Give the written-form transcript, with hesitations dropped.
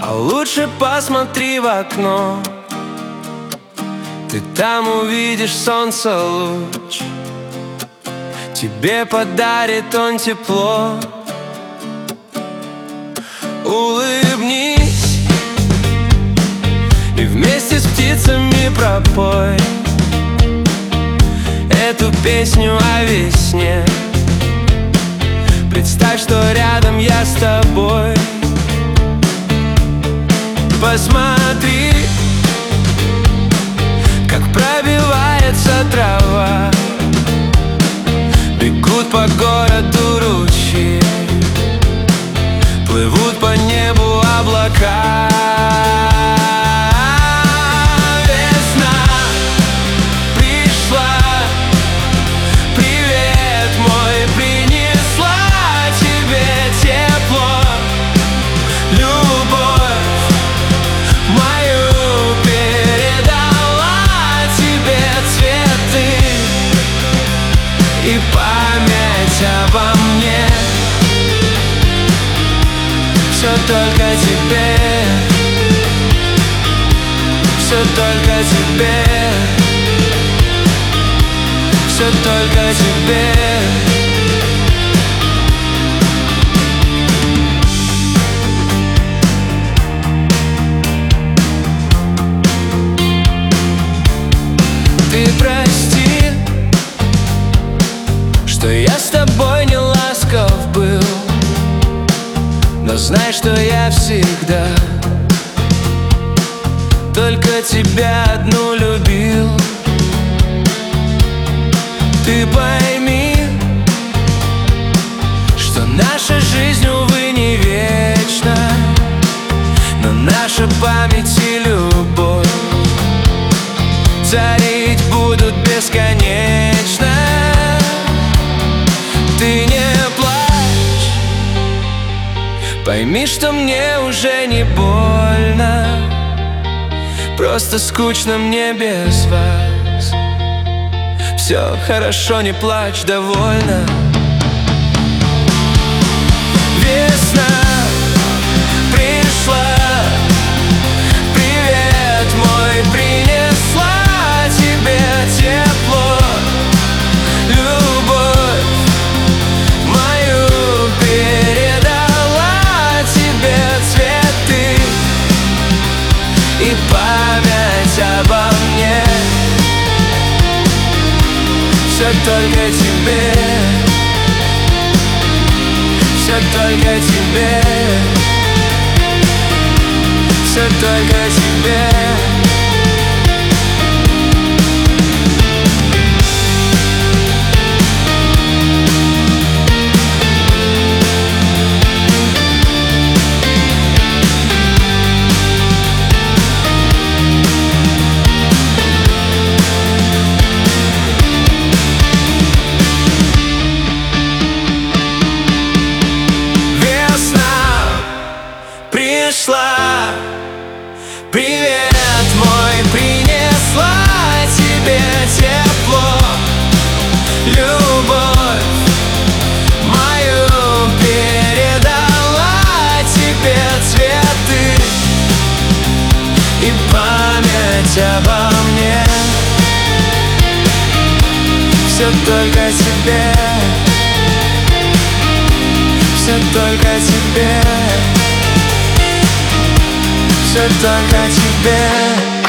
А лучше посмотри в окно, ты там увидишь солнце луч, тебе подарит он тепло. Улыбнись и вместе с птицами пропой эту песню о весне. Представь, что рядом я с тобой. Посмотри, как пробивается трава, бегут по городу ручьи, плывут по небу облака. Весна пришла, привет мой принесла тебе тепло, любовь мою передала тебе цветы и память обо мне. Все только тебе, все только тебе, все только тебе. Ты прости, что я с тобой не ласков был, но знай, что я всегда только тебя одну любил. Ты пойми, что наша жизнь, увы, не вечна, но наша память и любовь царить будут бесконечно. Ты не плачь, пойми, что мне уже не больно, просто скучно мне без вас. Все хорошо, не плачь, довольно. Весна пришла, привет мой принесла тебе тепло, любовь мою передала тебе цветы и память обо мне. Все только тебе, все только тебе, все только тебе. Пришла, привет мой принесла тебе тепло, любовь мою передала тебе цветы и память обо мне. Все только тебе, все только тебе, все только тебе.